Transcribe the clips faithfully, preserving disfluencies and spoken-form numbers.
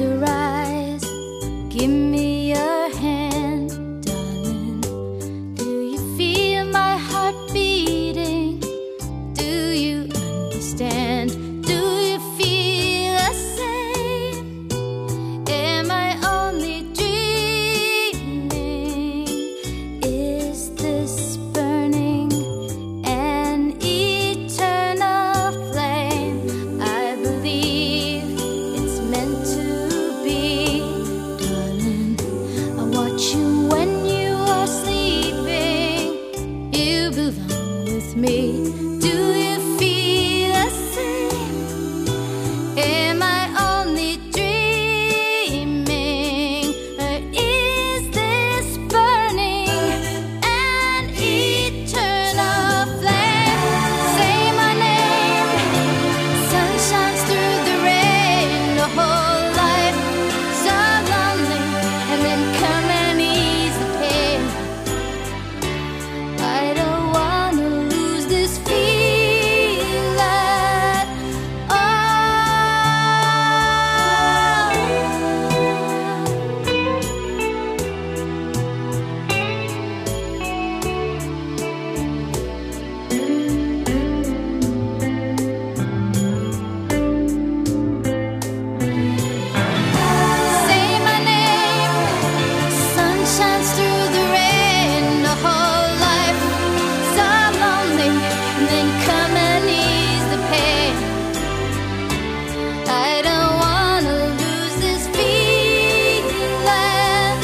your eyes, give me your hand, darling. Do you feel my heart beating? Do you understand? Do you feel the same? Am I only dreaming? Is this burning an eternal flame? I believe it's meant to be, darling. I watch you when you are sleeping. You belong with me. Do you feel the same? Am I only dreaming? Or is this burning an eternal flame? Say my name. Sun shines through the rain. The whole life so lonely, and then come and ease the pain. I don't wanna lose this feeling at Say my name. Sun shines through the rain. The whole life so lonely, and then come and ease the pain. I don't wanna lose this feeling.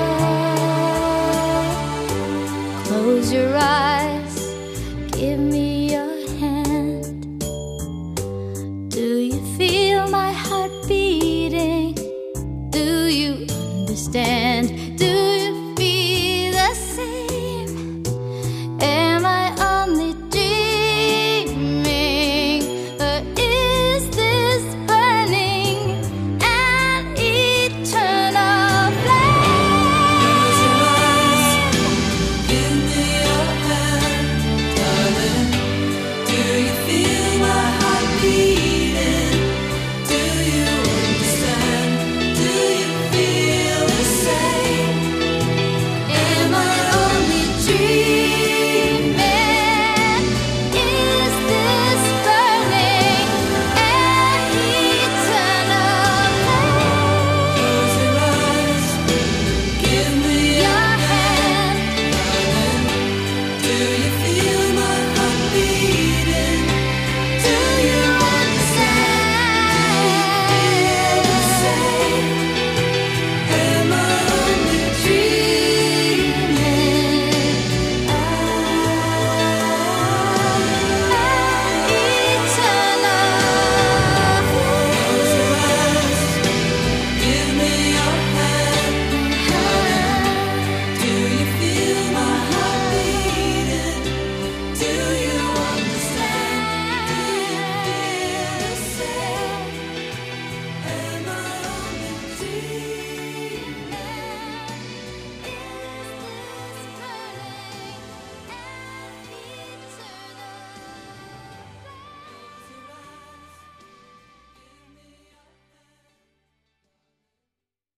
Oh, close your eyes, give me